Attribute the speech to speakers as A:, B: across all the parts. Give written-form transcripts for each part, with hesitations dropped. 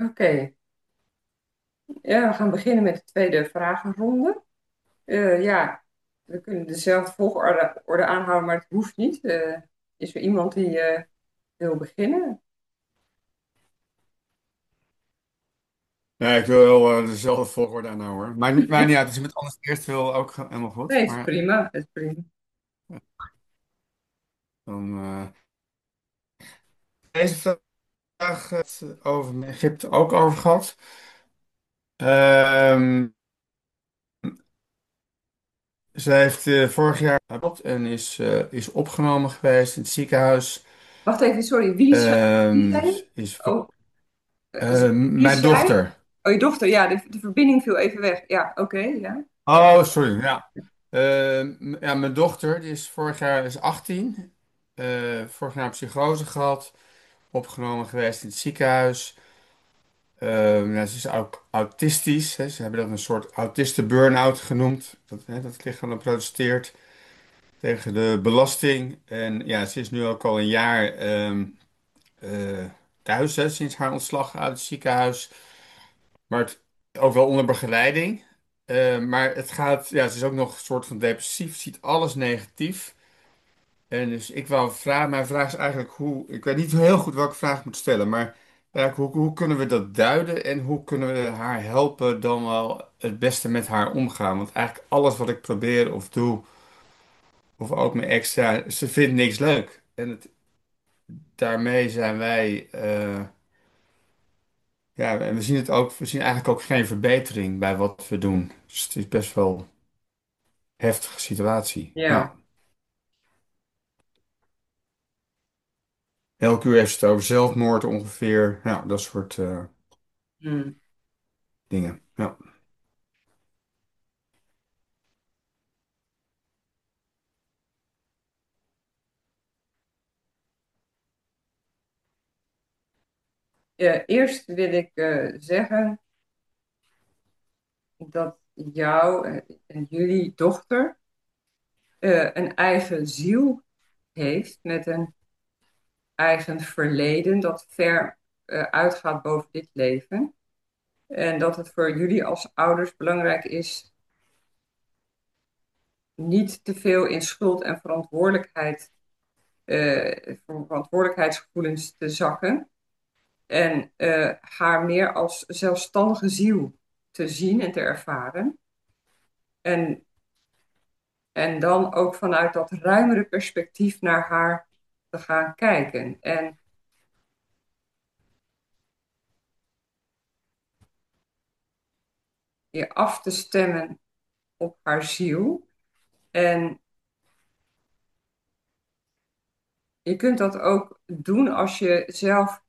A: Oké, ja, we gaan beginnen met de tweede vragenronde. Ja, we kunnen dezelfde volgorde aanhouden, maar het hoeft niet. Is er iemand die wil beginnen?
B: Nee, ik wil wel dezelfde volgorde aan hoor. Maar niet uit, als je met anders eerst wil, ook helemaal goed.
A: Nee, het is
B: Maar
A: prima. Het is prima.
B: dan deze vraag het over Egypte ook over gehad. Ehm Zij heeft vorig jaar gehad en is opgenomen geweest in het ziekenhuis.
A: Wacht even, sorry. Wie zei je?
B: Is
A: Oh, wie is
B: mijn
A: zij?
B: dochter.
A: Oh, je dochter. Ja, de verbinding viel even weg. Ja, oké, ja.
B: Oh, sorry. Ja. Ja, mijn dochter die is vorig jaar is 18. Vorig jaar een psychose gehad. Opgenomen geweest in het ziekenhuis. Ja, ze is ook autistisch. Hè. Ze hebben dat een soort autisten-burn-out genoemd. Dat het lichaam dan protesteert tegen de belasting. En ja, ze is nu ook al een jaar eh, thuis, hè, sinds haar ontslag uit het ziekenhuis. Maar ook wel onder begeleiding. Maar het gaat, ja, ze is ook nog een soort van depressief, ziet alles negatief. En dus ik wou vragen, mijn vraag is eigenlijk hoe, ik weet niet heel goed welke vraag ik moet stellen, maar eigenlijk hoe kunnen we dat duiden en hoe kunnen we haar helpen dan wel het beste met haar omgaan? Want eigenlijk alles wat ik probeer of doe, of ook mijn extra, ze vindt niks leuk. En daarmee zijn wij, ja, en we zien het ook, we zien eigenlijk ook geen verbetering bij wat we doen. Dus het is best wel een heftige situatie. Ja.
A: Ja.
B: Elke uur heeft ze het over zelfmoord ongeveer. Ja, dat soort
A: Hmm.
B: dingen. Ja.
A: Eerst wil ik zeggen dat jou en jullie dochter een eigen ziel heeft met een eigen verleden dat ver uitgaat boven dit leven. En dat het voor jullie als ouders belangrijk is niet te veel in schuld en verantwoordelijkheidsgevoelens te zakken. En haar meer als zelfstandige ziel te zien en te ervaren. En, en dan ook vanuit dat ruimere perspectief naar haar te gaan kijken. En je af te stemmen op haar ziel. En je kunt dat ook doen als je zelf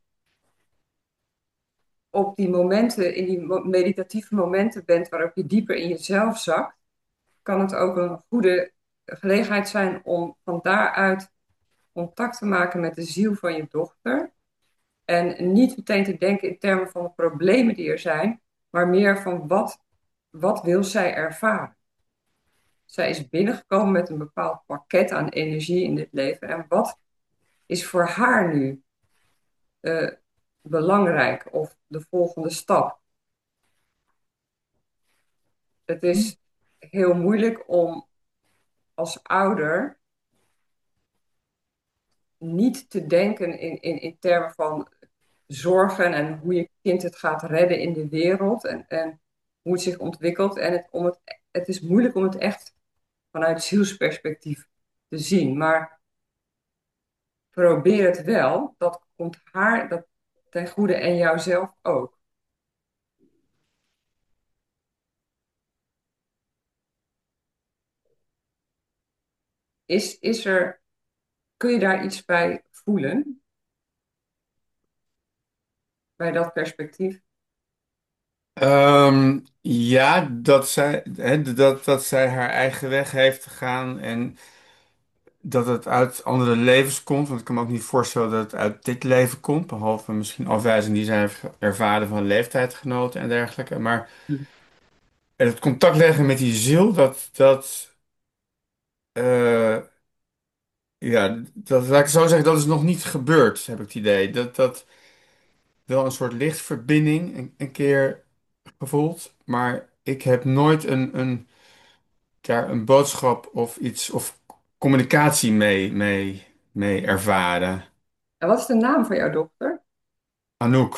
A: op die momenten, in die meditatieve momenten bent waarop je dieper in jezelf zakt, kan het ook een goede gelegenheid zijn om van daaruit contact te maken met de ziel van je dochter. En niet meteen te denken in termen van de problemen die er zijn, maar meer van wat wil zij ervaren. Zij is binnengekomen met een bepaald pakket aan energie in dit leven. En wat is voor haar nu eh, belangrijk of de volgende stap? Het is heel moeilijk om als ouder niet te denken in termen van zorgen en hoe je kind het gaat redden in de wereld en hoe het zich ontwikkelt. En het is moeilijk om het echt vanuit zielsperspectief te zien. Maar probeer het wel. Dat komt haar dat ten goede en jouzelf ook. Kun je daar iets bij voelen, bij dat perspectief?
B: Ja, dat zij haar eigen weg heeft gegaan en dat het uit andere levens komt. Want ik kan me ook niet voorstellen dat het uit dit leven komt, behalve misschien afwijzing die zij heeft ervaren van leeftijdgenoten en dergelijke. Maar het contact leggen met die ziel, eh, ja, laat ik zo zeggen, dat is nog niet gebeurd, heb ik het idee. wel een soort lichtverbinding een keer gevoeld, maar ik heb nooit ja, een boodschap of iets of communicatie mee ervaren.
A: En wat is de naam van jouw dochter?
B: Anouk.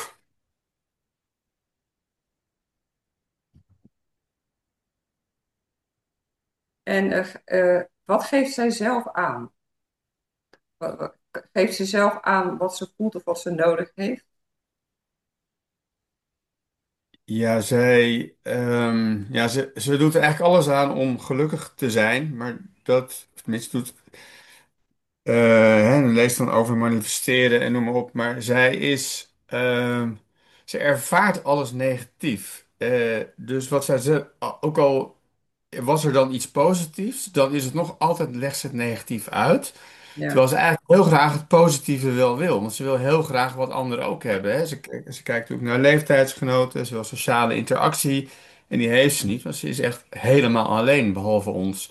A: En wat geeft zij zelf aan? Geeft ze zelf aan wat ze voelt of wat ze nodig heeft?
B: Ja, ze doet er eigenlijk alles aan om gelukkig te zijn, maar of tenminste doet, hè, leest dan over manifesteren en noem maar op, maar ze ervaart alles negatief. Dus ook al was er dan iets positiefs, dan is het nog altijd, legt ze het negatief uit.
A: Ja,
B: Terwijl ze eigenlijk heel graag het positieve wel wil. Want ze wil heel graag wat anderen ook hebben. Hè. Ze kijkt ook naar leeftijdsgenoten. Ze wil sociale interactie. En die heeft ze niet, want ze is echt helemaal alleen, behalve ons.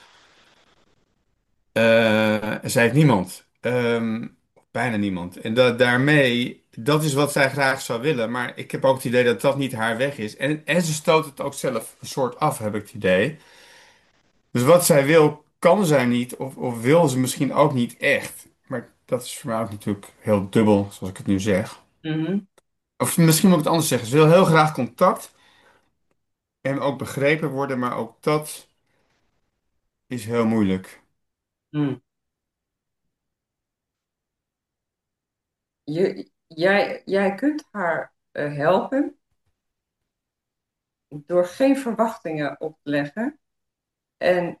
B: En zij heeft niemand. Bijna niemand. En daarmee, dat is wat zij graag zou willen. Maar ik heb ook het idee dat dat niet haar weg is. En ze stoot het ook zelf een soort af, heb ik het idee. Dus wat zij wil, kan zij niet, of wil ze misschien ook niet echt. Maar dat is voor mij ook natuurlijk heel dubbel, zoals ik het nu zeg.
A: mhm,
B: Of misschien moet ik het anders zeggen. Ze wil heel graag contact en ook begrepen worden, maar ook dat is heel moeilijk.
A: mm. Jij kunt haar helpen door geen verwachtingen op te leggen. En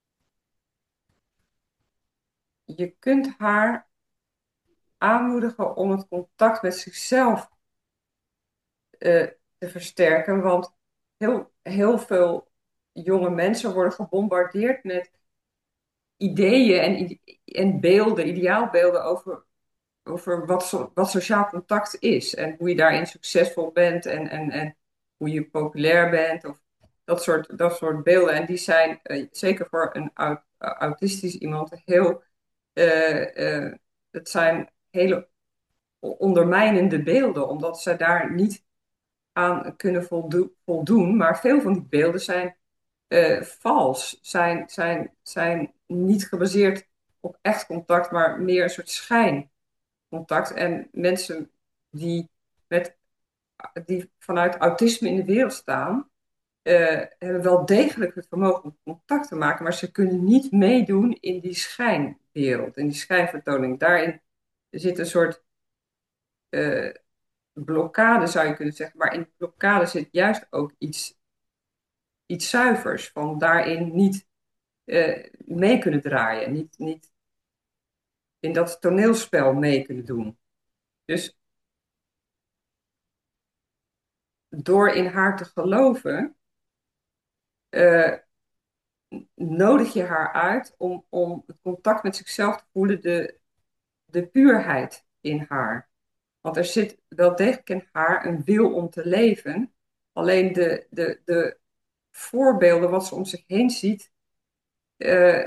A: je kunt haar aanmoedigen om het contact met zichzelf te versterken. Want heel veel jonge mensen worden gebombardeerd met ideeën en beelden, ideaalbeelden over wat sociaal contact is. En hoe je daarin succesvol bent en hoe je populair bent. Of dat soort beelden. En die zijn zeker voor een autistisch iemand heel. Het zijn hele ondermijnende beelden, omdat ze daar niet aan kunnen voldoen. Maar veel van die beelden zijn vals, zijn niet gebaseerd op echt contact, maar meer een soort schijncontact. En mensen die, met, die vanuit autisme in de wereld staan, hebben wel degelijk het vermogen om contact te maken, maar ze kunnen niet meedoen in die schijnwereld, in die schijnvertoning. Daarin zit een soort eh, blokkade, zou je kunnen zeggen. Maar in de blokkade zit juist ook iets zuivers. Van daarin niet mee kunnen draaien. Niet in dat toneelspel mee kunnen doen. Dus door in haar te geloven, eh, nodig je haar uit om het contact met zichzelf te voelen, de puurheid in haar. Want er zit wel degelijk in haar een wil om te leven. Alleen de voorbeelden wat ze om zich heen ziet, eh,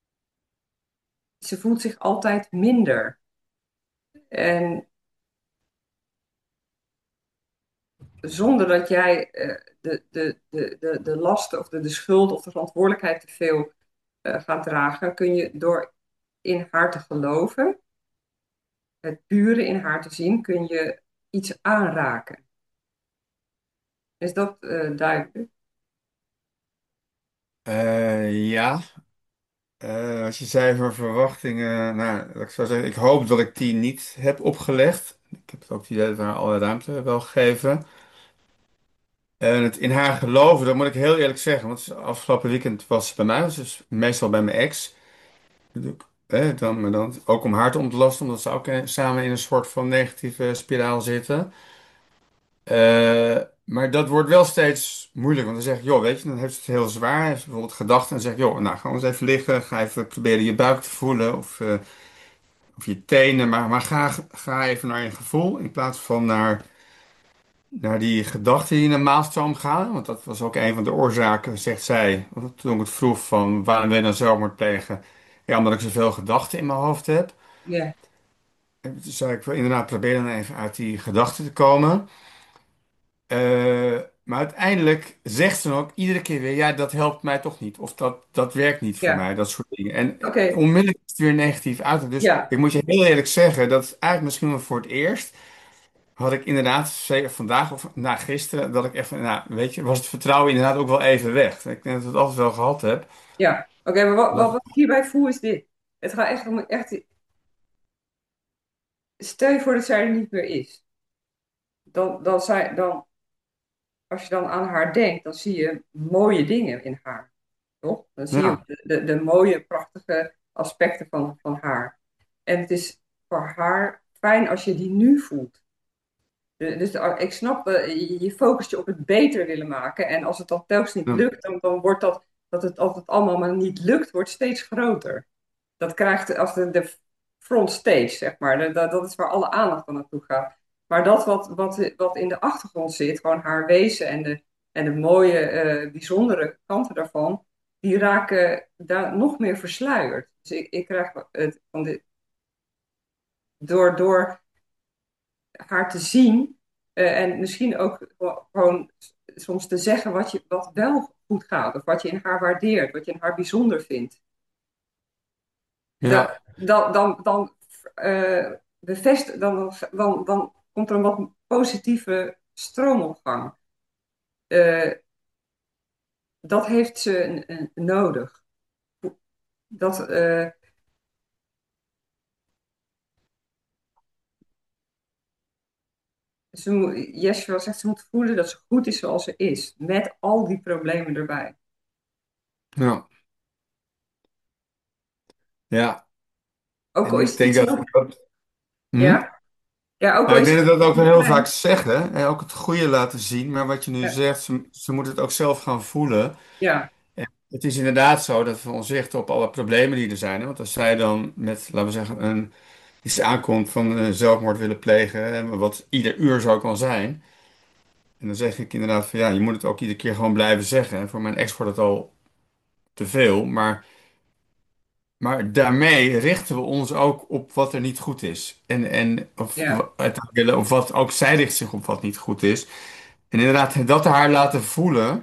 A: ze voelt zich altijd minder. En zonder dat jij de lasten of de schuld of de verantwoordelijkheid te veel gaat dragen, kun je door in haar te geloven, het pure in haar te zien, kun je iets aanraken. Is dat duidelijk?
B: Ja, als je zei voor verwachtingen, nou, ik zou zeggen, ik hoop dat ik die niet heb opgelegd. Ik heb ook het idee dat we haar alle ruimte wel geven. En het in haar geloven, dat moet ik heel eerlijk zeggen, want afgelopen weekend was ze bij mij, dus meestal bij mijn ex. Maar dan ook om haar te ontlasten, omdat ze ook samen in een soort van negatieve spiraal zitten. Maar dat wordt wel steeds moeilijker, want dan zeg ik, joh, weet je, dan heeft ze het heel zwaar. Heeft ze bijvoorbeeld gedachten en zegt, joh, nou, ga eens even liggen, ga even proberen je buik te voelen of je tenen, maar ga even naar je gevoel in plaats van naar die gedachten die in een maalstroom gaan. Want dat was ook een van de oorzaken, zegt zij, toen ik het vroeg van waarom wil je nou zelfmoord plegen? Ja, omdat ik zoveel gedachten in mijn hoofd heb.
A: Ja.
B: zou ik wel inderdaad proberen dan even uit die gedachten te komen. Maar uiteindelijk zegt ze dan ook iedere keer weer, ja, dat helpt mij toch niet. Of dat werkt niet voor
A: Ja,
B: mij, dat soort dingen. En
A: oké.
B: onmiddellijk is het weer negatief uit. Dus
A: Ja,
B: ik moet je heel eerlijk zeggen, dat is eigenlijk misschien wel voor het eerst. Had ik inderdaad, vandaag of gisteren, dat ik even, nou, weet je, was het vertrouwen inderdaad ook wel even weg. Ik denk dat ik het altijd wel gehad heb.
A: ja. Oké, maar wat
B: Dat,
A: ik hierbij voel is dit. Het gaat echt om echt. Stel je voor dat zij er niet meer is. Dan, als je dan aan haar denkt, dan zie je mooie dingen in haar. Toch? Dan zie je
B: ja,
A: de mooie, prachtige aspecten van haar. En het is voor haar fijn als je die nu voelt. Ik snap, je focust je op het beter willen maken. En als het dan telkens niet
B: ja,
A: lukt, dan wordt dat het altijd allemaal maar niet lukt, wordt steeds groter. Dat krijgt als de front stage, zeg maar. Dat is waar alle aandacht dan naartoe gaat. Maar dat wat in de achtergrond zit, gewoon haar wezen en de mooie, bijzondere kanten daarvan, die raken daar nog meer versluierd. Dus ik krijg het door haar te zien en misschien ook gewoon soms te zeggen wat wel goed gaat, of wat je in haar waardeert, wat je in haar bijzonder vindt.
B: ja,
A: Dan dan komt er een wat positieve stroomopgang. Eh, dat heeft ze nodig. Dat, Yeshua zegt ze moet voelen dat ze goed is zoals ze is, met al die problemen erbij.
B: ja, ja.
A: Ook al
B: En
A: is
B: ik
A: het
B: denk
A: iets
B: dat,
A: heel...
B: hm?
A: Ja? Ja, ook al
B: Nou, ik
A: is
B: denk
A: het
B: dat
A: iets
B: dat ook wel
A: heel
B: heel vaak
A: kleins.
B: zeggen. En ook het goede laten zien. Maar wat je nu
A: Ja,
B: zegt, ze moet het ook zelf gaan voelen.
A: ja,
B: En het is inderdaad zo dat we ons richten op alle problemen die er zijn. Hè. Want als zij dan met, laten we zeggen, iets aankomt van zelfmoord willen plegen, hè, wat ieder uur zo kan zijn. En dan zeg ik inderdaad van ja, je moet het ook iedere keer gewoon blijven zeggen. En voor mijn ex wordt het al te veel. Maar daarmee richten we ons ook op wat er niet goed is.
A: ja,
B: Of wat ook zij richt zich op wat niet goed is. En inderdaad, dat haar laten voelen.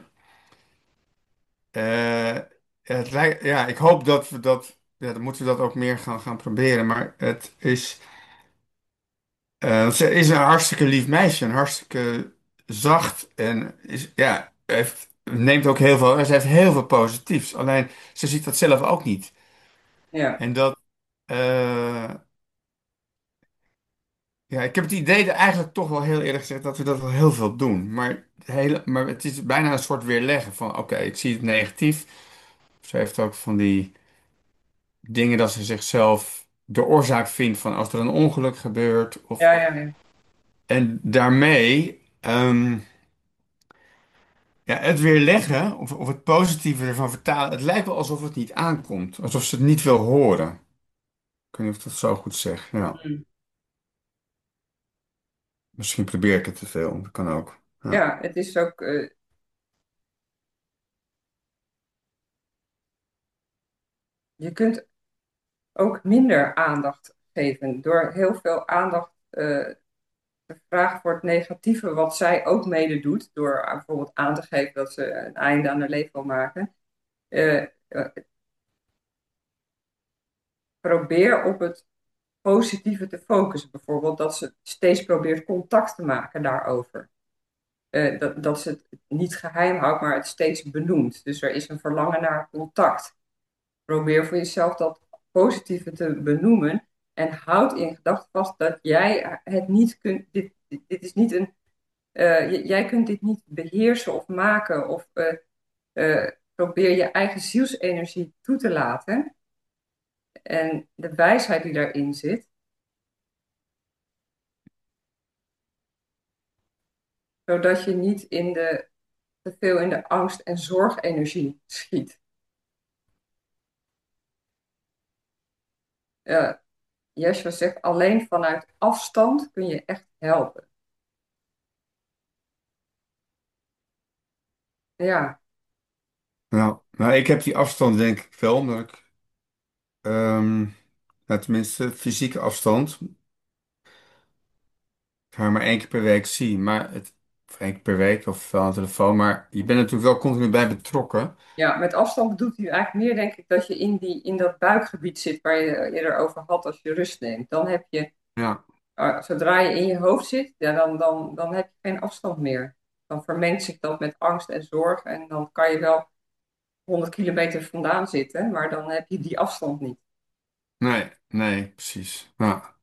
B: eh, ja, ik hoop dat we dat. Ja, dan moeten we dat ook meer gaan proberen. Maar het is. Ze is een hartstikke lief meisje. Een hartstikke zacht. En ja, neemt ook heel veel. Ze heeft heel veel positiefs. Alleen ze ziet dat zelf ook niet.
A: ja,
B: En dat. eh, Ja, ik heb het idee dat eigenlijk toch wel heel eerlijk gezegd dat we dat wel heel veel doen. Maar het is bijna een soort weerleggen van oké, ik zie het negatief. Ze heeft ook van die dingen dat ze zichzelf de oorzaak vindt van als er een ongeluk gebeurt.
A: ja, ja, ja,
B: En daarmee ja, het weerleggen of het positieve ervan vertalen. Het lijkt wel alsof het niet aankomt. Alsof ze het niet wil horen. Ik weet niet of ik dat zo goed zeg. Ja,
A: mm.
B: misschien probeer ik het te veel. Dat kan ook. Ja,
A: Ja, het is ook, je kunt ook minder aandacht geven door heel veel aandacht te vragen voor het negatieve, wat zij ook mede doet, door bijvoorbeeld aan te geven dat ze een einde aan haar leven wil maken. Eh, Probeer op het positieve te focussen, bijvoorbeeld dat ze steeds probeert contact te maken daarover. Dat ze het niet geheim houdt, maar het steeds benoemt. Dus er is een verlangen naar contact. Probeer voor jezelf dat positieve te benoemen en houd in gedachten vast dat jij het niet kunt. Dit is niet een. Jij kunt dit niet beheersen of maken of probeer je eigen zielsenergie toe te laten en de wijsheid die daarin zit, zodat je niet te veel in de angst- en zorgenergie schiet. Uh, Yeshua zegt, alleen vanuit afstand kun je echt helpen. Ja,
B: nou, maar ik heb die afstand denk ik wel, omdat ik, nou, tenminste fysieke afstand. haar maar 1 keer per week zie. Of 1 keer per week of wel aan de telefoon. Maar je bent natuurlijk wel continu bij betrokken.
A: Ja, met afstand bedoelt u eigenlijk meer, denk ik, dat je in dat buikgebied zit waar je eerder over had als je rust neemt. Dan heb je,
B: Ja,
A: zodra je in je hoofd zit, ja, dan heb je geen afstand meer. Dan vermengt zich dat met angst en zorg en dan kan je wel 100 kilometer vandaan zitten, maar dan heb je die afstand niet.
B: nee, nee, precies. Ja.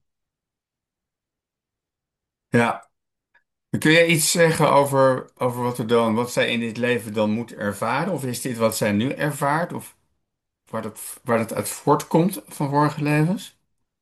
B: Ja. Kun je iets zeggen over wat zij in dit leven dan moet ervaren? Of is dit wat zij nu ervaart? Of waar dat uit voortkomt van vorige levens?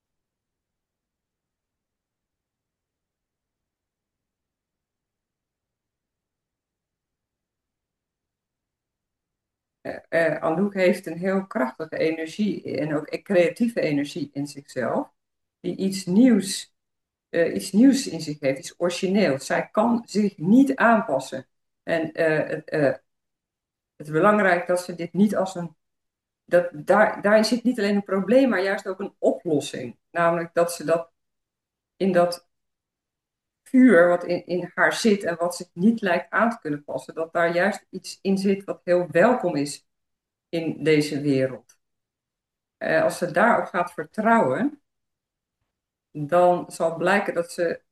A: Anouk heeft een heel krachtige energie en ook creatieve energie in zichzelf, die iets nieuws in zich heeft, iets origineels. Zij kan zich niet aanpassen. En het is belangrijk dat ze dit niet als een. Daarin zit niet alleen een probleem, maar juist ook een oplossing. Namelijk dat ze dat in dat vuur wat in haar zit en wat zich niet lijkt aan te kunnen passen, dat daar juist iets in zit wat heel welkom is in deze wereld. Als ze daarop gaat vertrouwen, dan zal blijken dat ze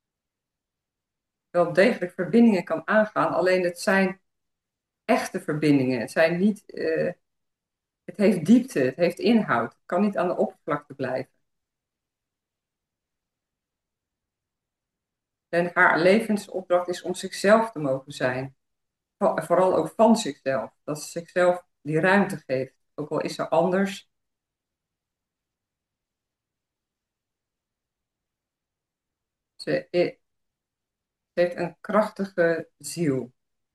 A: wel degelijk verbindingen kan aangaan. Alleen het zijn echte verbindingen. Het zijn niet, het heeft diepte, het heeft inhoud. Het kan niet aan de oppervlakte blijven. En haar levensopdracht is om zichzelf te mogen zijn. Vooral ook van zichzelf. Dat ze zichzelf die ruimte geeft. Ook al is ze anders. Ze heeft een krachtige ziel.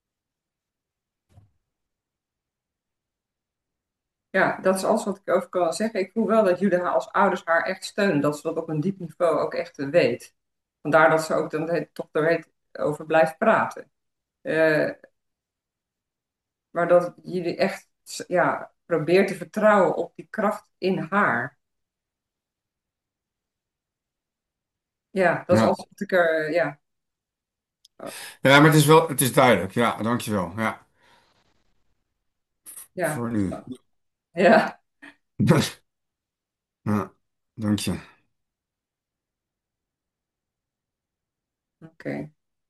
A: Ja, dat is alles wat ik over kan zeggen. Ik voel wel dat jullie haar als ouders haar echt steunen. Dat ze dat op een diep niveau ook echt weet. Vandaar dat ze ook dan toch er over blijft praten. Eh, maar dat jullie echt ja, probeert te vertrouwen op die kracht in haar. Ja, dat is
B: Ja.
A: alles wat ik er, ja,
B: Ja, maar het is duidelijk. Ja, dankjewel. Ja,
A: ja,
B: voor nu.
A: ja,
B: Ja, dank je.
A: oké.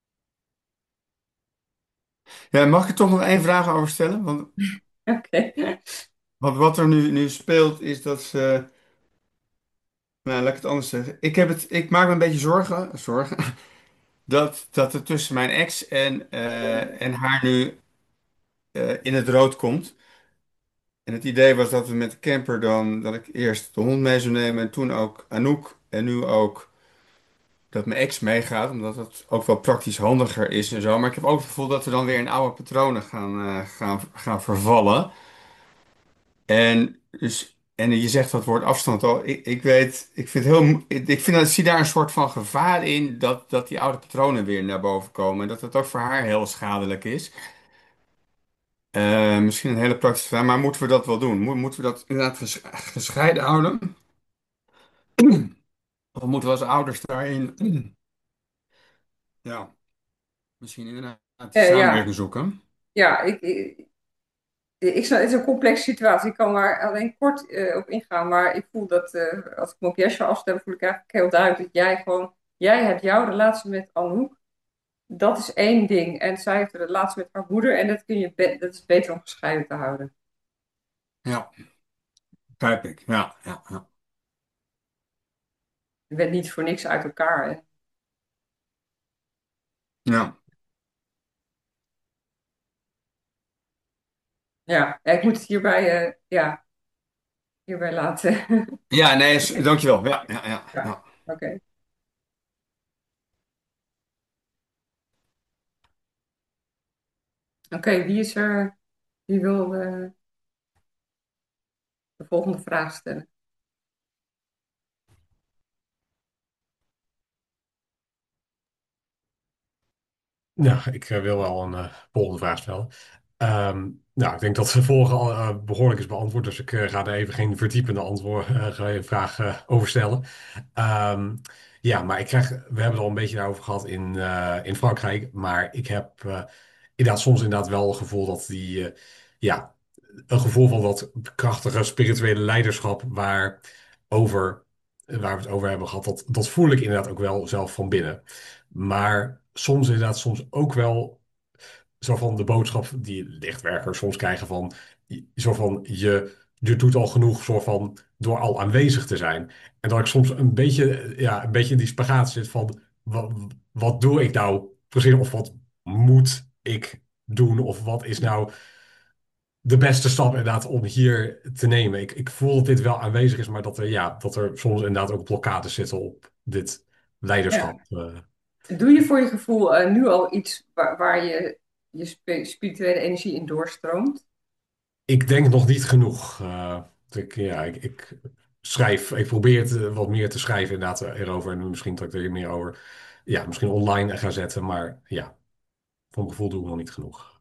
B: Ja, mag ik er toch nog 1 vraag over stellen?
A: Oké.
B: Want wat er nu speelt is dat ze. Nou, laat ik het anders zeggen. Ik maak me een beetje zorgen dat het tussen mijn ex en haar nu in het rood komt. En het idee was dat we met de camper dan, dat ik eerst de hond mee zou nemen en toen ook Anouk en nu ook dat mijn ex meegaat, omdat het ook wel praktisch handiger is en zo. Maar ik heb ook het gevoel dat we dan weer in oude patronen gaan vervallen. En je zegt dat woord afstand al. Ik weet, ik vind ik vind dat, ik zie daar een soort van gevaar in dat die oude patronen weer naar boven komen. En dat het ook voor haar heel schadelijk is. Misschien een hele praktische vraag, maar moeten we dat wel doen? Moeten we dat inderdaad gescheiden houden? Of moeten we als ouders daarin, ja, misschien inderdaad die
A: Ja,
B: samenwerking zoeken?
A: ja, het is een complexe situatie. Ik kan maar alleen kort op ingaan. Maar ik voel dat, als ik me op Jesje afstel, voel ik eigenlijk heel duidelijk dat jij hebt jouw relatie met Anouk. Dat is één ding. En zij heeft een relatie met haar moeder. En dat is beter om gescheiden te houden.
B: Ja, begrijp ik. Ja, ja, ja.
A: Je bent niet voor niks uit elkaar. Hè?
B: Ja,
A: Ja, ja, ik moet het hierbij laten.
B: ja, nee,
A: Oké,
B: dankjewel. Ja, ja, ja,
A: ja,
B: ja.
A: oké. Oké, wie is er? Wie wil de volgende vraag stellen?
C: Ja, ik wil wel een volgende vraag stellen. Nou, ik denk dat de vorige al behoorlijk is beantwoord, dus ik ga er even geen verdiepende vraag over stellen. Ehm, Ja, maar we hebben het al een beetje daarover gehad in Frankrijk. Maar ik heb inderdaad soms inderdaad wel het gevoel dat ja, een gevoel van dat krachtige spirituele leiderschap waar we het over hebben gehad, dat voel ik inderdaad ook wel zelf van binnen. Maar soms inderdaad, soms ook wel zo van de boodschap die lichtwerkers soms krijgen van, zo van je doet al genoeg, soort van door al aanwezig te zijn. En dat ik soms een beetje in die spagaat zit van, wat doe ik nou precies, of wat moet ik doen, of wat is nou de beste stap inderdaad om hier te nemen. Ik voel dat dit wel aanwezig is, maar dat er soms inderdaad ook blokkades zitten op dit leiderschap.
A: Ja. Doe je voor je gevoel nu al iets waar je spirituele energie in doorstroomt?
C: Ik denk nog niet genoeg. Ik schrijf, ik probeer het wat meer te schrijven inderdaad erover. En misschien dat ik er meer over, ja, misschien online ga zetten. Maar ja, voor mijn gevoel doe ik nog niet genoeg.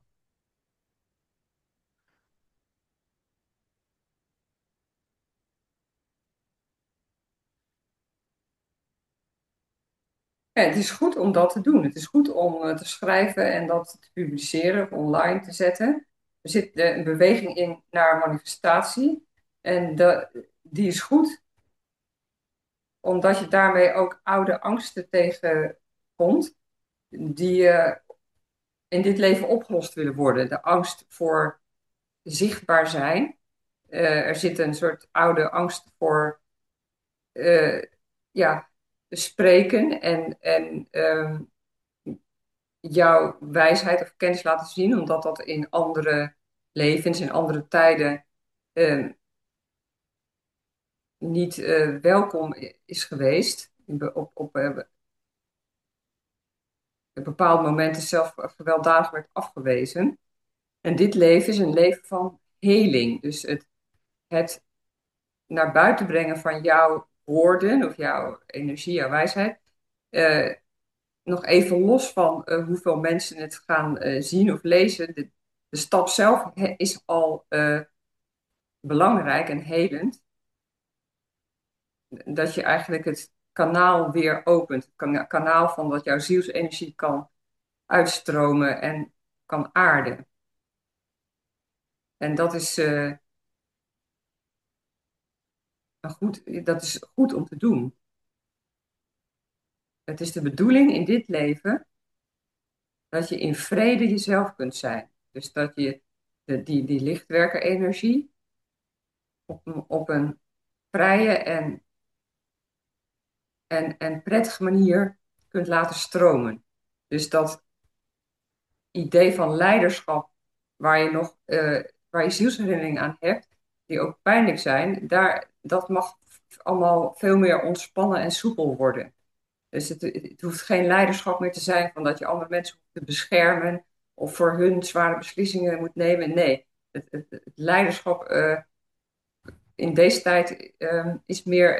A: Ja, het is goed om dat te doen. Het is goed om te schrijven en dat te publiceren of online te zetten. Er zit een beweging in naar manifestatie. En die is goed, omdat je daarmee ook oude angsten tegenkomt, die in dit leven opgelost willen worden. De angst voor zichtbaar zijn. Er zit een soort oude angst voor eh, ja, spreken en jouw wijsheid of kennis laten zien, omdat dat in andere levens, in andere tijden eh, niet welkom is geweest. Op bepaalde momenten zelf gewelddadig werd afgewezen. En dit leven is een leven van heling. Dus het naar buiten brengen van jouw woorden of jouw energie, jouw wijsheid. eh, Nog even los van hoeveel mensen het gaan zien of lezen. De stap zelf is al belangrijk en helend. Dat je eigenlijk het kanaal weer opent. Het kanaal van dat jouw zielsenergie kan uitstromen en kan aarden. En dat is goed om te doen. Het is de bedoeling in dit leven dat je in vrede jezelf kunt zijn. Dus dat je die lichtwerkerenergie op een vrije en prettige manier kunt laten stromen. Dus dat idee van leiderschap waar je zielsherinnering aan hebt, die ook pijnlijk zijn, dat mag allemaal veel meer ontspannen en soepel worden. Dus het hoeft geen leiderschap meer te zijn van dat je andere mensen moet beschermen of voor hun zware beslissingen moet nemen. Nee, het leiderschap in deze tijd is meer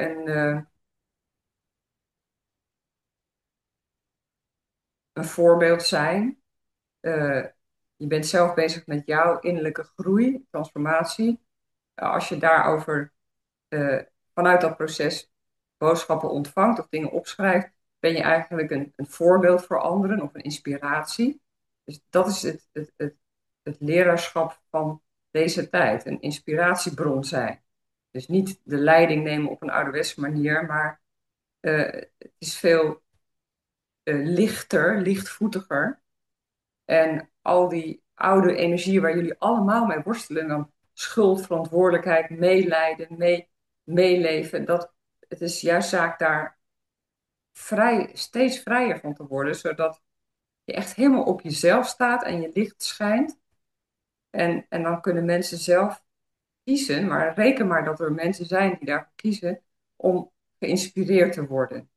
A: een voorbeeld zijn. Eh, Je bent zelf bezig met jouw innerlijke groei, transformatie. Als je daarover eh, vanuit dat proces boodschappen ontvangt of dingen opschrijft, ben je eigenlijk een voorbeeld voor anderen of een inspiratie. Dus dat is het leraarschap van deze tijd, een inspiratiebron zijn. Dus niet de leiding nemen op een ouderwetse manier, maar het is veel lichter, lichtvoetiger. En al die oude energie waar jullie allemaal mee worstelen, dan schuld, verantwoordelijkheid, meelijden, meeleven, het is juist zaak daar steeds vrijer van te worden, zodat je echt helemaal op jezelf staat en je licht schijnt. En dan kunnen mensen zelf kiezen, maar reken maar dat er mensen zijn die daarvoor kiezen om geïnspireerd te worden.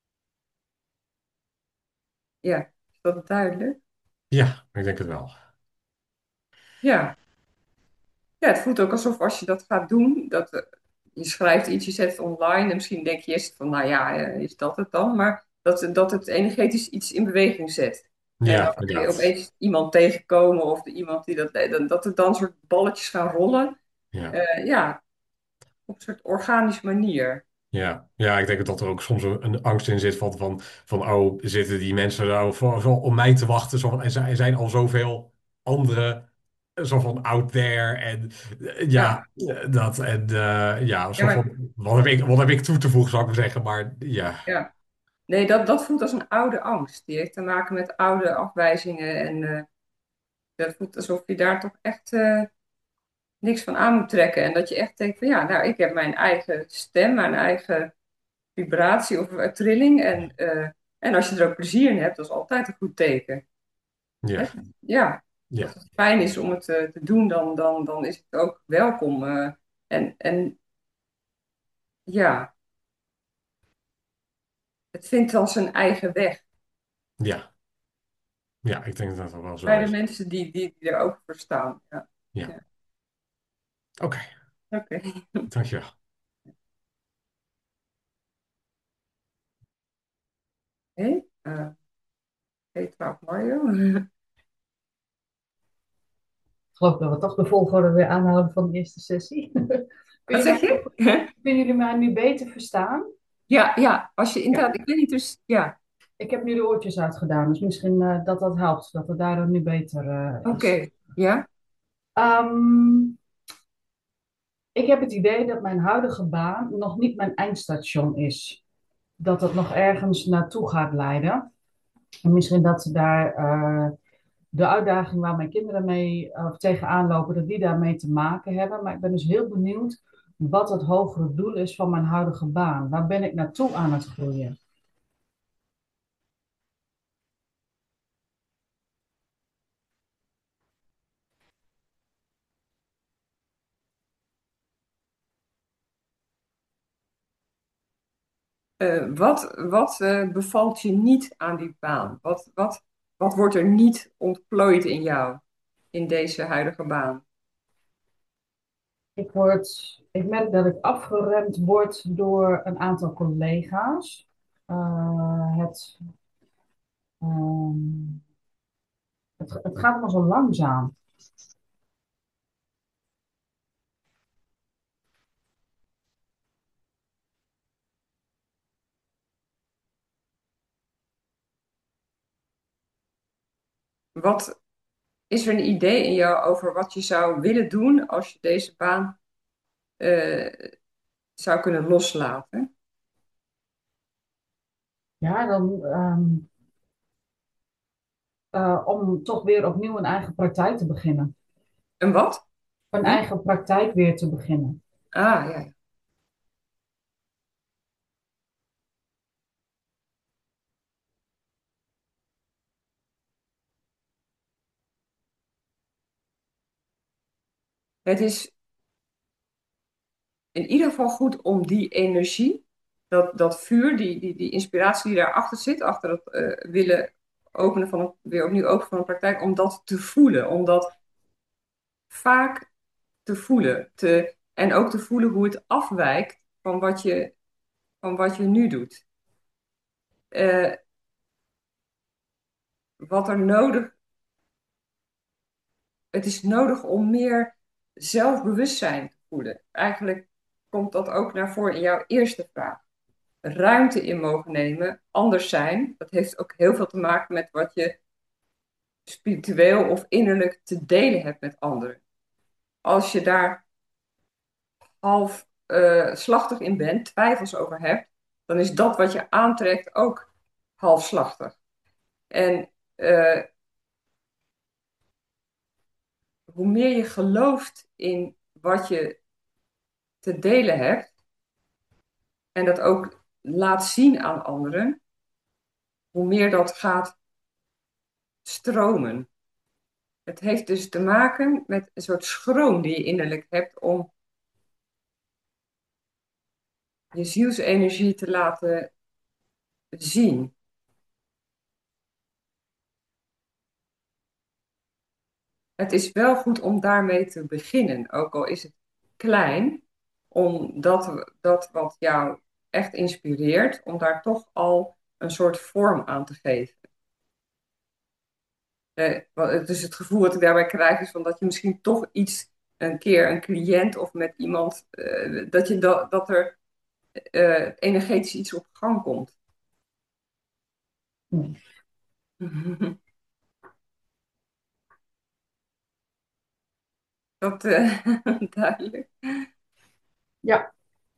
A: Ja, is dat duidelijk?
C: Ja, ik denk het wel.
A: Ja. Ja, het voelt ook alsof als je dat gaat doen, je schrijft iets, je zet het online en misschien denk je eerst van, nou ja, is dat het dan? Maar dat het energetisch iets in beweging zet. En
C: Ja,
A: dan ga je
C: inderdaad.
A: opeens iemand tegenkomen of iemand die dat er dan soort balletjes gaan rollen.
C: Ja.
A: Ja, op een soort organische manier.
C: Ja, ik denk dat er ook soms een angst in zit van oh, zitten die mensen nou voor om mij te wachten? Zo van, er zijn al zoveel andere, zo van out there. En
A: Ja,
C: dat. En ja,
A: ja,
C: zo
A: maar,
C: van, wat heb ik toe te voegen, zou ik maar zeggen. Maar ja,
A: ja. Nee, dat voelt als een oude angst. Die heeft te maken met oude afwijzingen. En dat voelt alsof je daar toch echt niks van aan moet trekken. En dat je echt denkt van ja, nou, ik heb mijn eigen stem, mijn eigen vibratie of trilling. En als je er ook plezier in hebt, dat is altijd een goed teken. Hè?
C: ja,
A: Ja, als
C: ja,
A: het fijn is om het te doen, dan is het ook welkom. En ja, het vindt dan zijn eigen weg
C: ja, ja, ik denk dat dat wel zo
A: bij de
C: is.
A: mensen die er ook voor staan. Ja,
C: Ja,
A: ja.
C: oké,
A: Oké.
C: dankjewel.
A: Hey, Petra of Mario?
D: Ik geloof dat we toch de volgorde weer aanhouden van de eerste sessie.
A: Wat zeg je?
D: Kunnen jullie mij nu beter verstaan?
A: Ja, ja, als je
D: Ja.
A: inderdaad, ik weet niet, dus ja,
D: Ik heb nu de oortjes uitgedaan, dus misschien dat dat helpt, dat het daardoor nu beter is.
A: oké, ja.
D: Ehm, ik heb het idee dat mijn huidige baan nog niet mijn eindstation is. Dat het nog ergens naartoe gaat leiden. En misschien dat ze daar de uitdaging waar mijn kinderen mee tegenaan lopen, dat die daarmee te maken hebben. Maar ik ben dus heel benieuwd wat het hogere doel is van mijn huidige baan. Waar ben ik naartoe aan het groeien?
A: Wat bevalt je niet aan die baan? Wat wordt er niet ontplooid in jou, in deze huidige baan?
D: Ik merk dat ik afgeremd word door een aantal collega's. Eh, het, ehm, het gaat allemaal zo langzaam.
A: Wat is er een idee in jou over wat je zou willen doen als je deze baan eh, zou kunnen loslaten?
D: Ja, dan om toch weer opnieuw een eigen praktijk te beginnen.
A: Een wat?
D: Een
A: Hm?
D: eigen praktijk weer te beginnen.
A: Ah, ja, ja. Het is in ieder geval goed om die energie, dat vuur, die inspiratie die daarachter zit, achter het willen openen weer opnieuw openen van een praktijk, om dat te voelen, om dat vaak te voelen. En ook te voelen hoe het afwijkt van wat je nu doet. Eh, wat er nodig, het is nodig om meer zelfbewustzijn te voelen. Eigenlijk komt dat ook naar voren in jouw eerste vraag. Ruimte in mogen nemen, anders zijn. Dat heeft ook heel veel te maken met wat je spiritueel of innerlijk te delen hebt met anderen. Als je daar half slachtig in bent, twijfels over hebt, dan is dat wat je aantrekt ook halfslachtig. En hoe meer je gelooft in wat je te delen hebt en dat ook laat zien aan anderen, hoe meer dat gaat stromen. Het heeft dus te maken met een soort schroom die je innerlijk hebt om je zielsenergie te laten zien. Het is wel goed om daarmee te beginnen, ook al is het klein, om dat wat jou echt inspireert, om daar toch al een soort vorm aan te geven. Dus het gevoel dat ik daarbij krijg is van dat je misschien toch iets een keer een cliënt of met iemand, dat er energetisch iets op gang komt.
D: Hmm.
A: Dat duidelijk.
D: Ja,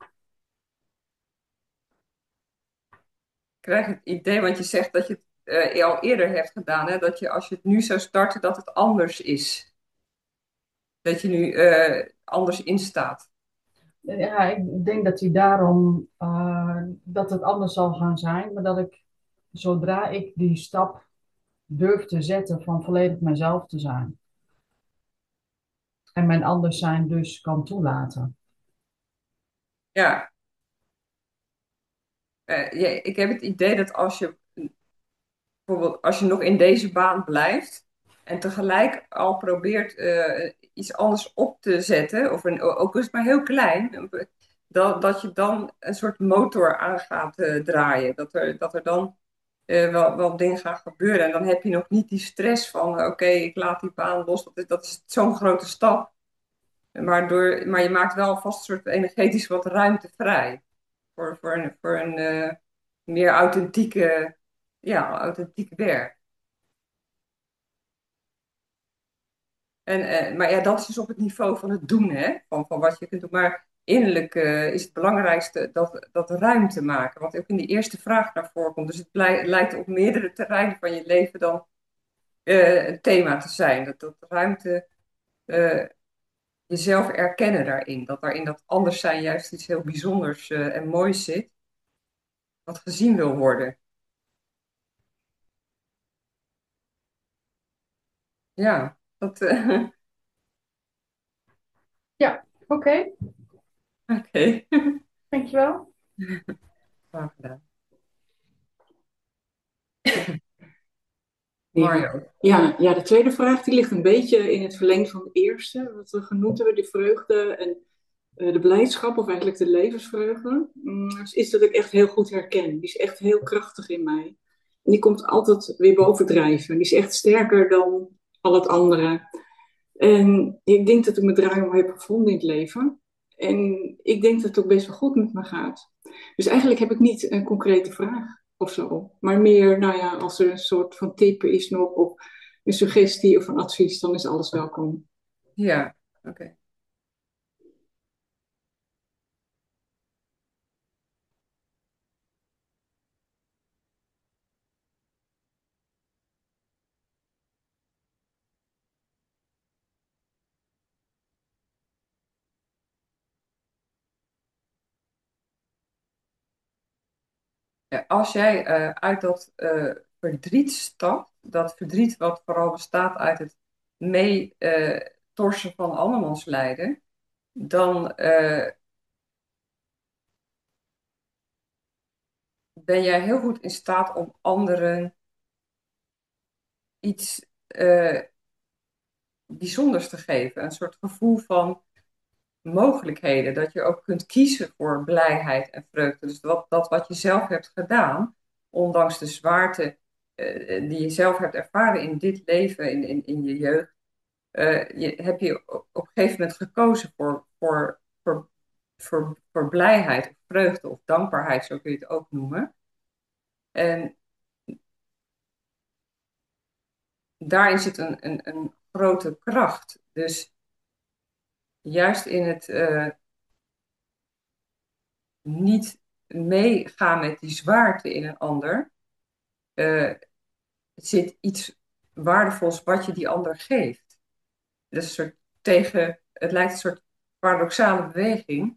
A: Ik krijg het idee, want je zegt dat je het al eerder hebt gedaan, hè? Dat je als je het nu zou starten, dat het anders is. Dat je nu anders instaat.
D: ja, ik denk dat hij daarom dat het anders zal gaan zijn, maar dat ik zodra ik die stap durf te zetten van volledig mezelf te zijn en mijn anders zijn dus kan toelaten.
A: Ja, ik heb het idee dat als je bijvoorbeeld als je nog in deze baan blijft en tegelijk al probeert iets anders op te zetten, of ook al is het maar heel klein, dat je dan een soort motor aan gaat draaien. Dat er dan wel dingen gaan gebeuren. En dan heb je nog niet die stress van, oké, ik laat die baan los. Dat is zo'n grote stap. Maar je maakt wel vast een soort energetisch wat ruimte vrij. Voor een meer authentiek werk. Maar ja, dat is dus op het niveau van het doen, hè? Van wat je kunt doen. Maar innerlijk is het belangrijkste dat ruimte maken. Wat ook in de eerste vraag naar voren komt. Dus het lijkt op meerdere terreinen van je leven dan een thema te zijn. Dat ruimte, eh, jezelf erkennen daarin. Dat daar in dat anders zijn juist iets heel bijzonders en moois zit. Wat gezien wil worden. Ja, dat...
D: Ja, oké,
A: Oké.
D: dankjewel.
A: Graag gedaan.
E: Ja.
A: Mario.
E: Ja, de tweede vraag die ligt een beetje in het verlengde van de eerste, wat we genoemd hebben, de vreugde en de blijdschap, of eigenlijk de levensvreugde. Dus is dat ik echt heel goed herken. Die is echt heel krachtig in mij. En die komt altijd weer bovendrijven. Die is echt sterker dan al het andere. En ik denk dat ik mijn draai al heb gevonden in het leven. En ik denk dat het ook best wel goed met me gaat. Dus eigenlijk heb ik niet een concrete vraag of zo. Maar meer, nou ja, als er een soort van tip is nog, of een suggestie of een advies, dan is alles welkom.
A: Ja, oké. Als jij uit dat verdriet stapt, dat verdriet wat vooral bestaat uit het torsen van andermans lijden, dan ben jij heel goed in staat om anderen iets bijzonders te geven. Een soort gevoel van mogelijkheden. Dat je ook kunt kiezen voor blijheid en vreugde. Dus dat wat je zelf hebt gedaan, ondanks de zwaarte die je zelf hebt ervaren in dit leven, in je jeugd, heb je op een gegeven moment gekozen voor blijheid of vreugde of dankbaarheid, zo kun je het ook noemen. En daarin zit een grote kracht. Dus juist in het niet meegaan met die zwaarte in een ander, eh, zit iets waardevols wat je die ander geeft. Dus het lijkt een soort paradoxale beweging.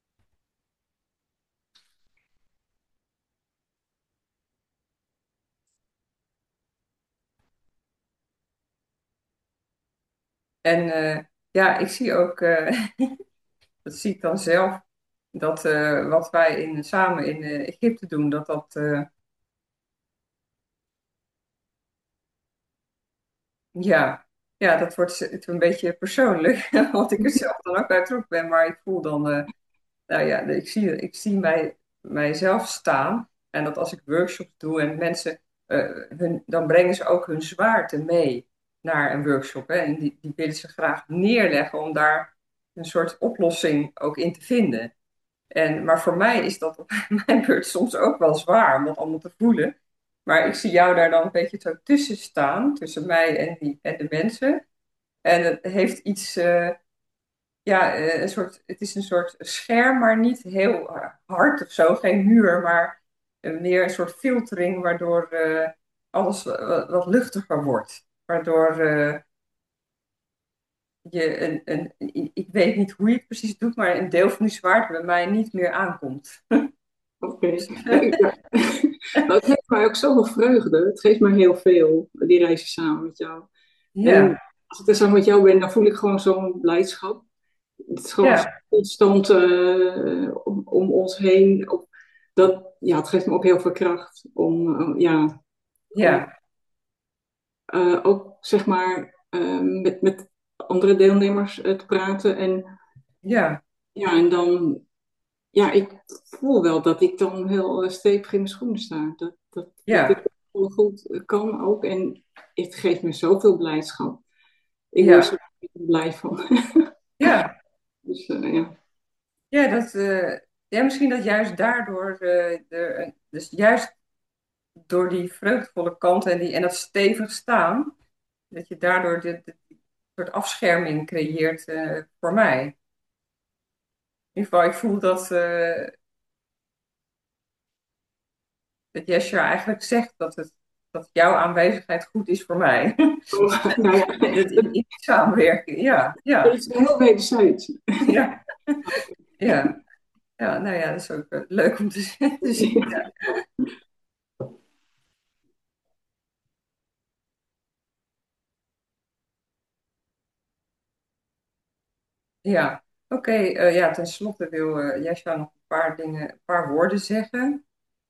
A: En ja, ik zie ook, dat zie ik dan zelf, dat wat wij samen in Egypte doen, ja, ja, dat wordt het een beetje persoonlijk, want ik er zelf dan ook bij betrokken ben, maar ik voel dan, nou ja, ik zie mijzelf staan en dat als ik workshops doe en mensen, dan brengen ze ook hun zwaarte mee naar een workshop, hè, en die willen ze graag neerleggen om daar een soort oplossing ook in te vinden. Maar voor mij is dat op mijn beurt soms ook wel zwaar om dat allemaal te voelen. Maar ik zie jou daar dan een beetje zo tussen staan, tussen mij en de mensen. En het heeft iets, het is een soort scherm, maar niet heel hard of zo, geen muur, maar meer een soort filtering, waardoor alles wat luchtiger wordt. Waardoor ik weet niet hoe je het precies doet, maar een deel van die zwaarte bij mij niet meer aankomt.
E: Oké. Ja. Nou, het geeft mij ook zoveel vreugde. Het geeft mij heel veel, die reizen samen met jou. En
A: Ja,
E: als ik er samen met jou ben, dan voel ik gewoon zo'n blijdschap. Het is gewoon
A: ja,
E: constant om ons heen. Ja, het geeft me ook heel veel kracht om
A: ja,
E: ook zeg maar met andere deelnemers te praten.
A: ja,
E: En dan, ja, ik voel wel dat ik dan heel stevig in mijn schoenen sta. Dat ik
A: ja,
E: het wel goed kan ook. En het geeft me zoveel blijdschap. Ik word er
A: ja,
E: zo blij van.
A: ja.
E: Dus ja.
A: Ja, ja, misschien dat juist daardoor, dus juist door die vreugdevolle kant en dat stevig staan, dat je daardoor dit soort afscherming creëert voor mij. In ieder geval, ik voel dat Jesja eigenlijk zegt dat jouw aanwezigheid goed is voor mij.
E: Nou ja,
A: In die samenwerking, ja,
E: dat
A: ja,
E: is heel wederzijds.
A: ja, ja. Ja, nou ja, dat is ook leuk om te zien. Ja. Ja, oké. Ja, tenslotte wil Jesja nog een paar woorden zeggen.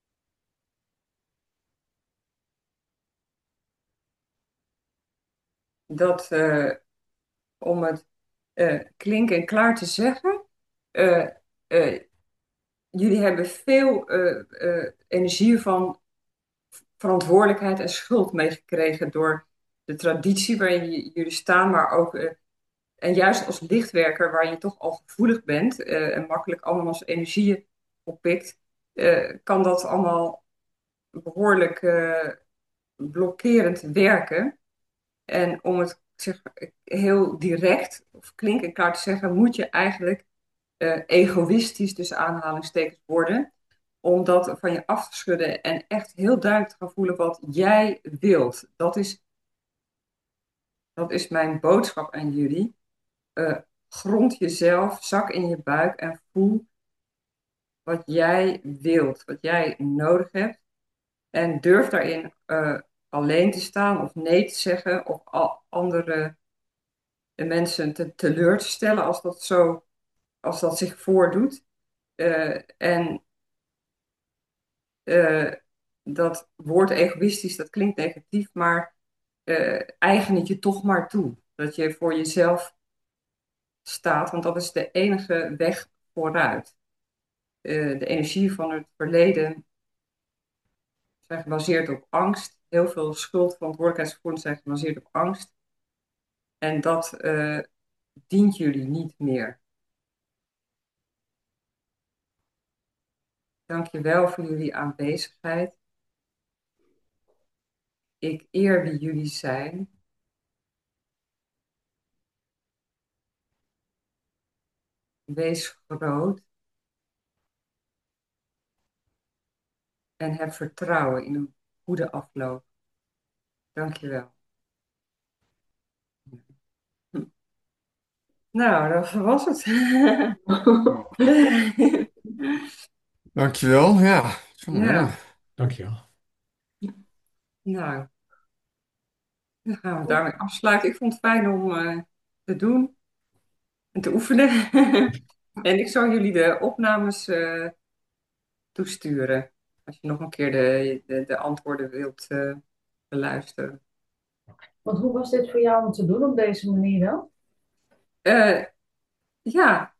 A: Dat om het klinken en klaar te zeggen. eh, eh, Jullie hebben veel energie van verantwoordelijkheid en schuld meegekregen door de traditie waarin jullie staan, maar ook, en juist als lichtwerker, waar je toch al gevoelig bent en makkelijk allemaal als energieën oppikt, kan dat allemaal behoorlijk blokkerend werken. En om het zeg, heel direct of klink en klaar te zeggen, moet je eigenlijk egoïstisch tussen aanhalingstekens worden. Om dat van je af te schudden en echt heel duidelijk te gaan voelen wat jij wilt. Dat is mijn boodschap aan jullie. Grond jezelf, zak in je buik en voel wat jij wilt, wat jij nodig hebt. En durf daarin alleen te staan of nee te zeggen of andere mensen teleur te stellen als dat zich voordoet. En eh, dat woord egoïstisch, dat klinkt negatief, maar eigen het je toch maar toe. Dat je voor jezelf staat, want dat is de enige weg vooruit. De energie van het verleden zijn gebaseerd op angst. Heel veel schuld, verantwoordelijkheidsgevoelens zijn gebaseerd op angst. En dat dient jullie niet meer. Dank je wel voor jullie aanwezigheid. Ik eer wie jullie zijn. Wees groot en heb vertrouwen in een goede afloop. Dank je wel. Nou, dat was het.
B: Dankjewel. Ja, jongen, jongen.
A: Ja,
C: Dankjewel.
A: nou, dan gaan we daarmee afsluiten. Ik vond het fijn om te doen en te oefenen. En ik zal jullie de opnames toesturen. Als je nog een keer de antwoorden wilt beluisteren.
D: Want hoe was dit voor jou om te doen op deze manier dan?
A: Eh, ja,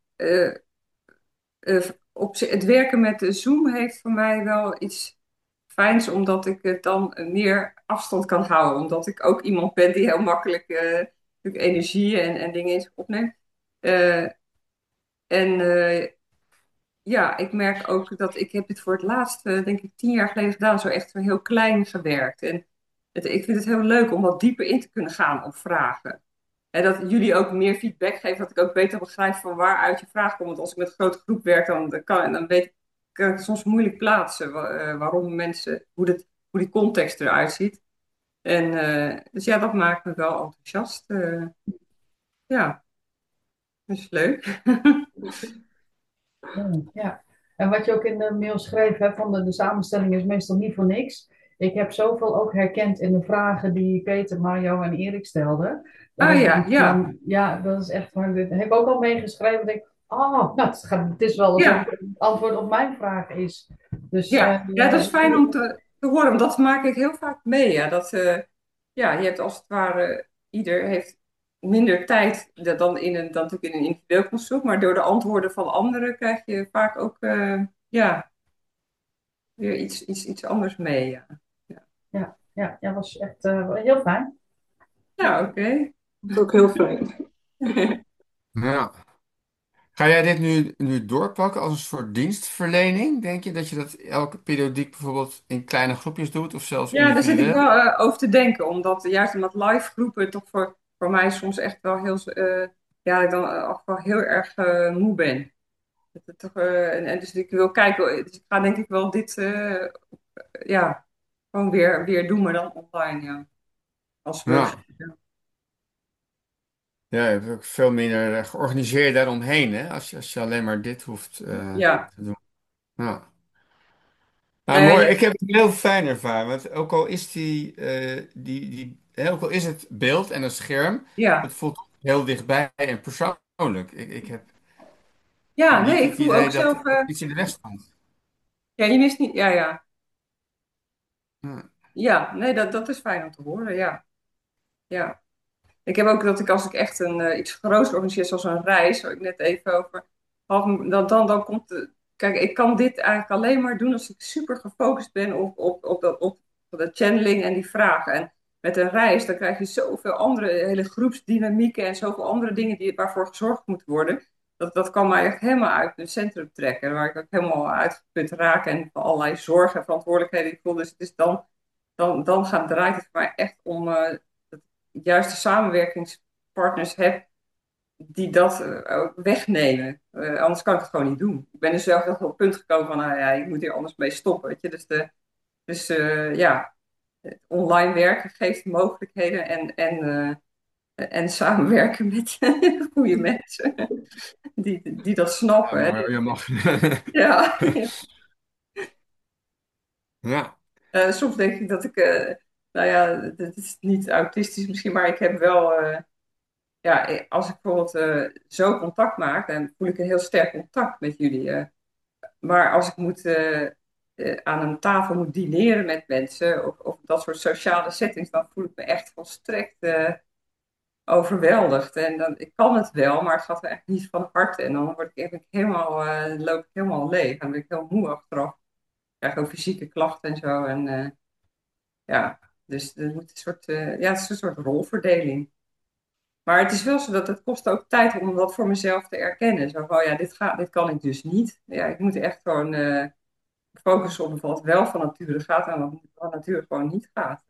A: het werken met de Zoom heeft voor mij wel iets fijns, omdat ik het dan meer afstand kan houden. Omdat ik ook iemand ben die heel makkelijk natuurlijk energie en dingen in zich opneemt. Eh, en ja, ik merk ook dat ik heb dit voor het laatst, denk ik, 10 jaar geleden gedaan, zo echt zo heel klein gewerkt. En ik vind het heel leuk om wat dieper in te kunnen gaan op vragen. En dat jullie ook meer feedback geven, dat ik ook beter begrijp van waaruit je vraag komt. Want als ik met een grote groep werk, dan kan ik het soms moeilijk plaatsen waarom mensen, hoe die context eruit ziet. En dus ja, dat maakt me wel enthousiast. Ja, dat is leuk.
D: Ja. En wat je ook in de mail schreef, hè, van de samenstelling is meestal niet voor niks. Ik heb zoveel ook herkend in de vragen die Peter, Mario en Erik stelden. Dat
A: Ah
D: ik
A: ja,
D: denk
A: ja,
D: van, ja, dat is echt van, dit heb ik ook al meegeschreven. Ik denk, oh, nou, het is wel alsof
A: ja.
D: het een antwoord op mijn vraag is. Dus
A: Ja, ja, dat is fijn om te horen, want dat maak ik heel vaak mee. Ja, ja, je hebt als het ware, ieder heeft minder tijd dan natuurlijk in een individueel consult, maar door de antwoorden van anderen krijg je vaak ook ja, weer iets anders mee. Ja, ja.
D: ja, was echt heel fijn.
A: Ja, oké.
E: Dat is ook heel fijn.
B: Ja. Ga jij dit nu doorpakken als een soort dienstverlening? Denk je dat je dat elke periodiek bijvoorbeeld in kleine groepjes doet of zelfs
A: Ja, daar zit ik
B: individueel?
A: wel over te denken, omdat juist omdat live groepen toch voor mij soms echt wel heel, ja, ik dan ook wel heel erg moe ben. Dat het toch, en dus ik wil kijken, dus ik ga denk ik wel dit, ja, gewoon weer doen, maar dan online, ja. Als workshop.
B: Ja.
A: Ja,
B: Ja, je hebt ook veel minder georganiseerd daaromheen, hè? Als je alleen maar dit hoeft
A: ja.
B: te doen. Ja. Nou,
A: Nou ja,
B: mooi. Ik heb het heel fijn ervaren. Want ook al is ook al is het beeld en een scherm,
A: ja.
B: het voelt heel dichtbij en persoonlijk. Ik heb
A: Ja,
B: niet
A: nee, ik
B: het
A: voel
B: idee
A: ook
B: dat
A: zelf,
B: er iets in de weg stond.
A: ja, je mist niet, ja, ja.
B: Ja.
A: Ja, nee, dat is fijn om te horen, ja. Ja. Ik heb ook dat als ik echt iets groots organiseer, zoals een reis, waar ik net even over had, dan komt kijk, ik kan dit eigenlijk alleen maar doen als ik super gefocust ben op de channeling en die vragen. En met een reis, dan krijg je zoveel andere hele groepsdynamieken en zoveel andere dingen waarvoor gezorgd moet worden. Dat kan mij echt helemaal uit het centrum trekken, waar ik ook helemaal uitgeput raak en van allerlei zorgen en verantwoordelijkheden die ik voel. Dus het is draait het voor mij echt om juist de samenwerkingspartners heb die dat ook wegnemen. Anders kan ik het gewoon niet doen. Ik ben dus zelf echt op het punt gekomen van, nou ja, ik moet hier anders mee stoppen. Weet je? Ja, het online werken geeft mogelijkheden en samenwerken met goede mensen die dat
B: Ja,
A: snappen.
B: maar je mag.
A: Ja,
B: Ja.
A: soms denk ik dat ik, nou ja, dat is niet autistisch misschien, maar ik heb wel ja, als ik bijvoorbeeld zo contact maak, dan voel ik een heel sterk contact met jullie. Maar als ik aan een tafel moet dineren met mensen of dat soort sociale settings, dan voel ik me echt volstrekt overweldigd. En ik kan het wel, maar het gaat er echt niet van harte. En dan loop ik helemaal leeg. En dan ben ik heel moe achteraf. Ik krijg ook fysieke klachten en zo. En ja, dus er moet een soort, ja, het is een soort rolverdeling. Maar het is wel zo dat het kost ook tijd om dat voor mezelf te erkennen. Zo van, ja, dit kan ik dus niet. Ja, ik moet echt gewoon focussen op wat wel van nature gaat en wat van nature gewoon niet gaat.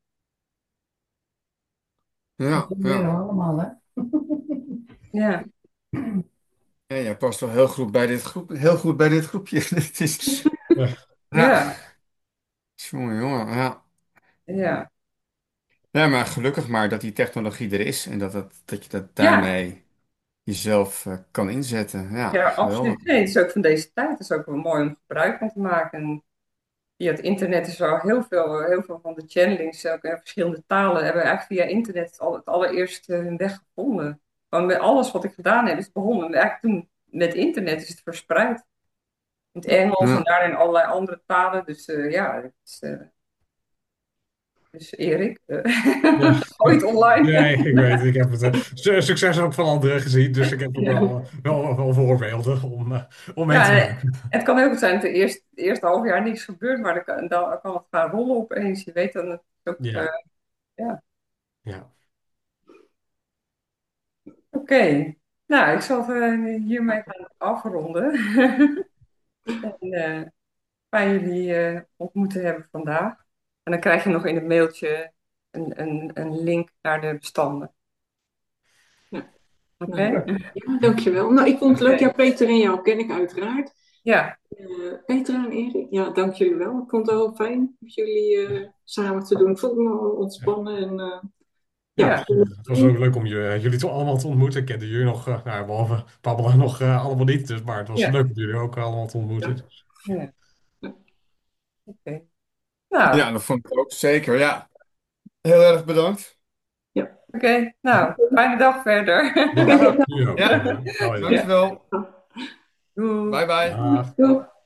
D: Dat
B: Ja,
D: doen we
B: ja.
D: allemaal, hè?
A: Ja,
B: Ja, jij past wel heel goed bij dit groepje. Het is, ja,
A: ja,
B: jongen, ja.
A: ja,
B: Ja, maar gelukkig maar dat die technologie er is en dat je dat
A: ja,
B: daarmee jezelf kan inzetten. Ja,
A: ja,
B: geweldig.
A: absoluut. Nee, het is ook van deze tijd. Het is ook wel mooi om gebruik van te maken. En via het internet is er al heel veel van de channelings, ook in verschillende talen, hebben eigenlijk via internet het allereerst hun weg gevonden. Gewoon met alles wat ik gedaan heb, is begonnen. Eigenlijk toen met internet is het verspreid. In het Engels en
B: Ja,
A: daarin allerlei andere talen. Dus ja, dus Erik,
C: Ja.
A: gooi het online.
C: Nee, ik weet het. Ik heb het succes ook van anderen gezien. Dus ik heb ook
A: Ja,
C: wel voorbeelden om mee te
A: ja,
C: werken.
A: het kan heel goed zijn dat er het eerste half jaar niks gebeurt, maar dan kan het gaan rollen opeens. Je weet dan het ook,
C: Ja,
A: ja,
C: ja.
A: oké. Nou, ik zal het hiermee gaan afronden. En fijn jullie ontmoet te hebben vandaag. En dan krijg je nog in het mailtje een link naar de bestanden.
E: Ja,
A: Oké?
E: nou, ja, dankjewel. Nou, ik vond het leuk.
A: Oké.
E: Ja, Peter en jou ken ik uiteraard.
A: Ja,
E: Peter en Erik, ja, dank jullie wel. Ik vond het wel fijn met jullie samen te doen. Ik voelde me wel ontspannen en ja.
A: ja,
C: Het was ook leuk om jullie toch allemaal te ontmoeten. Ik kende jullie nog, nou, behalve Pamela nog allemaal niet. Dus, maar het was
A: ja,
C: leuk om jullie ook allemaal te ontmoeten.
A: ja. Oké. Nou,
B: Ja, dat vond ik ook zeker. Ja, heel erg bedankt.
E: Ja.
A: oké. Nou, fijne dag verder.
C: Ja, jullie ook.
B: Ja,
C: Wel even.
A: Ja.
B: dankjewel.
A: Doei.
B: Bye bye.
C: Dag.
E: Doei.